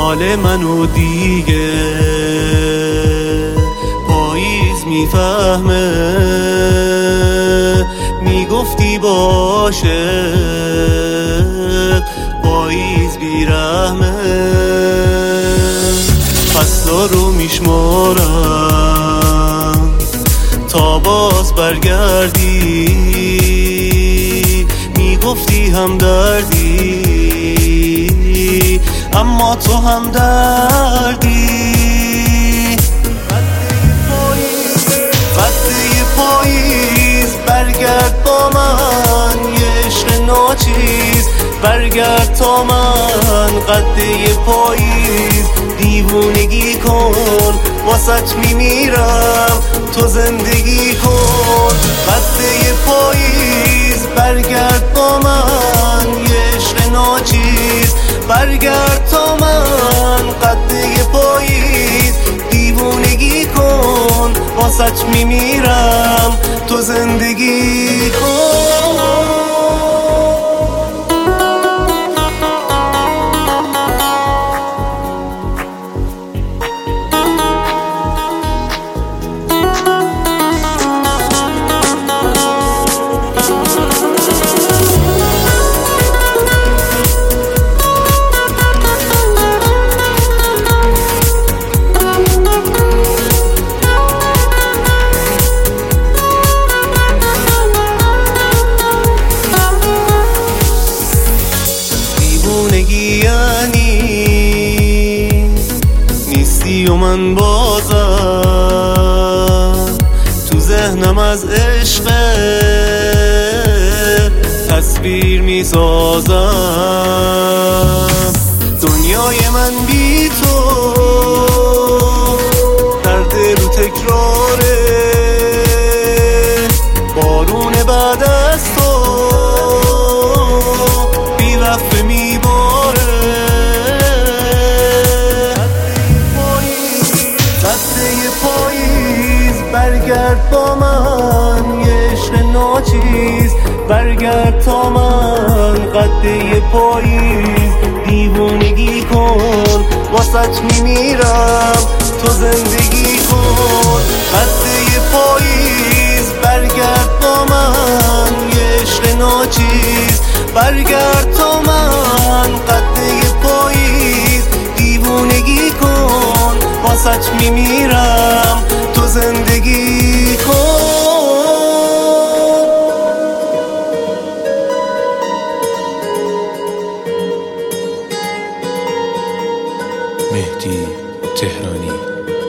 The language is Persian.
حال منو دیگه پاییز میفهمه. میگفتی باشه پاییز بیرحمه. فصلا رو میشمارم تا باز برگردی. میگفتی همدردی اما تو همدردی. قده پاییز برگرد با من یه عشق ناچیز. برگرد تا من قده پاییز دیوونگی کن واسط میمیرم تو زندگی کن. قده پاییز برگرد با من یه عشق ناچیز. برگرد تا من قده پاییز دیوونگی کن واسط میمیرم تو زندگی کن. یعنی نیستی و من بازم تو ذهنم از عشق تصویر میسازم. دنیای من بی تو درد رو تکراره. بارون بعد از تو بی وقفه میباره. قده پاییز برگرد با من یه عشق ناچیز. برگرد تا من قده پاییز دیوونگی کن واسط میمیرم تو زندگی کن. قده پاییز برگرد با من یه عشق ناچیز. برگرد تا من قده پاییز دیوونگی کن واسط میمیرم تو زندگی کن. مهدی تهرانی.